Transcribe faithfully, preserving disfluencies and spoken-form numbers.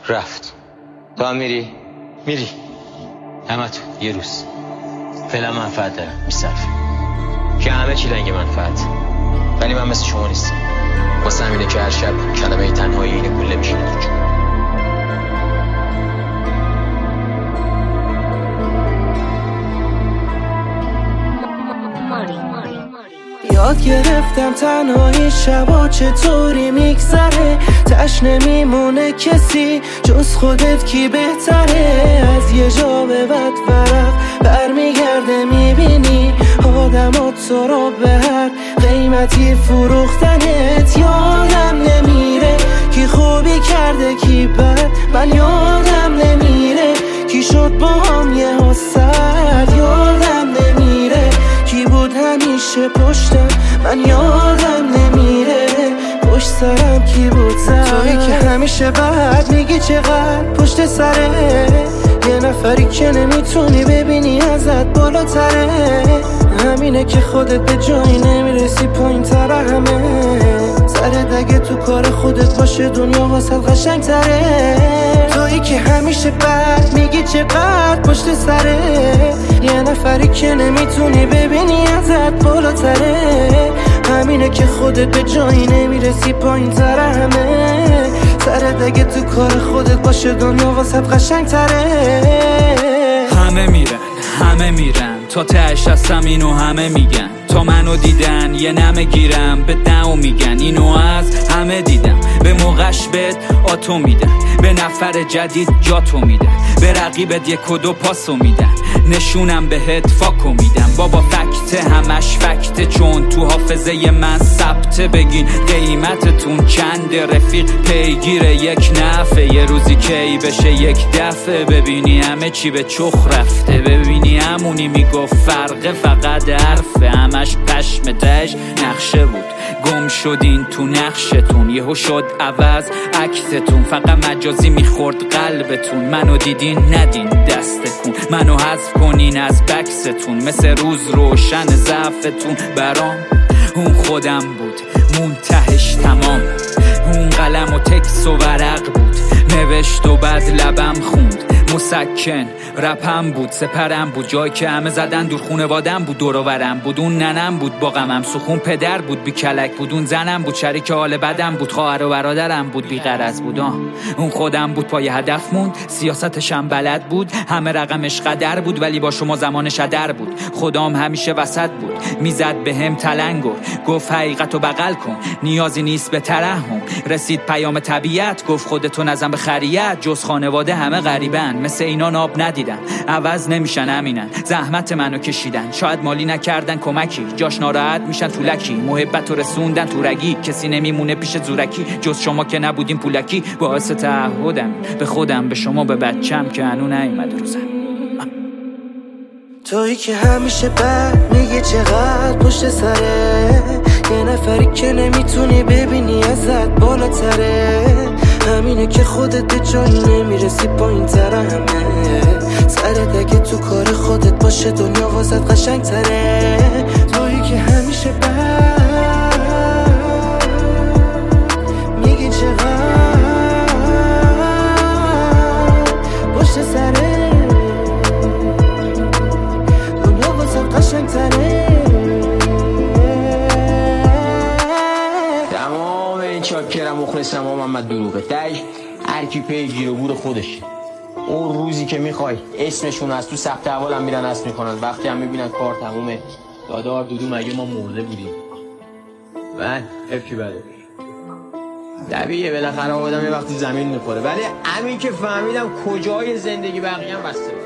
رفت. تو هم میری؟ میری همه تو یه روز فعلا منفعت دارم میصرفه که همه چی لنگ منفعت، ولی من مثل شما نیستم. واسه همینه که هر شب کلمه تنهایی اینه گوله میشینه تو جون. یاد گرفتم تنهایی شبا چطوری میگذره، تش نمیمونه کسی جز خودت کی بهتره. از یه جا به بعد ورق برمیگرده میبینی آدمات تو رو به هر قیمتی فروختنت. یادم نمیره کی خوبی کرده کی بد، من یادم نمیره کی شد با هم یه حسد. یادم نمیره کی بود همیشه پشتم، من یادم نمیره پشت سرم کی بود زد. تویی که همیشه بعد میگی چقدر پشت سره، یه نفری که نمیتونی ببینی ازت بالاتره. همینه که خودت به جایی نمیرسی پایین تر همه. سرت اگه تو کار خودت باشه دنیا واسه قشنگ تره. تویی که همیشه بعد میگی چقدر پشت سره، یه نفری که نمیتونی ببینی ازت بالاتره. همینه که خودت به جایی نمیرسی پایین تر همه. سرت اگه تو کار خودت باشه دنیا واسه قشنگ تره. همه میرن همه میرن تا تهش هستم اینو همه میگن. تا منو دیدن یه نمه گیرم به دمو میگن اینو از همه دیدم. به موقعش بهت آتو میدن، به نفر جدید جاتو میدن، به رقیبت یک و دو پاسو میدن، نشونم بهت فاکو میدم. بابا فکته همش فکته چون تو حافظه من ثبته. بگین قیمتتون چنده رفیق پیگیر یک نفه. یه روزی کی بشه یک دفعه ببینی همه چی به چخ رفته. ببینی همونی میگفت فرقه فقط حرفه، همش پشم تش نقشه بود. گم شدین تو نقشتون یهو شد عوض عکستون. فقط مجازی میخورد قلبتون، منو دیدین ندین دستتون. منو حذف کنین از بکستون مثل روز روشن ضعفتون. برام اون خودم بود منتهش تمام. اون قلم و تکس و ورق بود نوشت و بعد لبم خوند. مسکن رپم بود سپرم بود، جایی که همه زدن دور خونوادم بود. دوروورم بود اون ننم بود با غمم سخون. پدر بود بی کلک بود اون زنم بود. شریک حال بدم بود خواهر و برادرم بود بی غرض بود. اون خودم بود پای هدف موند، سیاستشم بلد بود. همه رقمش قدر بود ولی با شما زمانش هدر بود. خدام همیشه وسط بود میزد به هم تلنگر. گفت حقیقتو بغل کن نیازی نیست به ترحم. رسید پیام طبیعت گفت خودتو نزن به خریت. جز خانواده همه غریبن مثل اینا ناب ندیدن. عوض نمیشن امینن زحمت منو کشیدن. شاید مالی نکردن کمکی جاش ناراحت میشن تو لکی. محبت رو رسوندن تو رگی کسی نمیمونه پیش زورکی. جز شما که نبودین پولکی باعث تعهدم به خودم به شما به بچم که هنو نیومد روزم. تویی که همیشه بعد میگه چقدر پشت سره، یه نفری که نمیتونی ببینی ازت بالاتره. همینه که خودت به جایی نمیرسی پایین تر همه. سرت اگه تو کار خودت باشه دنیا واسه قشنگ تره. تویی که همیشه بعد میگی چقدر پشت سره، دنیا واسه قشنگ تره. تمام این چاکرم مخلصم و محمد دروغه تش هر کی پیگیر و بور خودش. اون روزی که میخوای اسمشون از تو ثبت احوالم میرن اسم میکنن، وقتی هم میبینن کار تمومه دادار دودو مگه ما مرده بودیم. من افکی بده طبیعیه بالاخره آدم یه وقتی زمین میخوره، ولی همین که فهمیدم کجای زندگی بقیه هم بسته.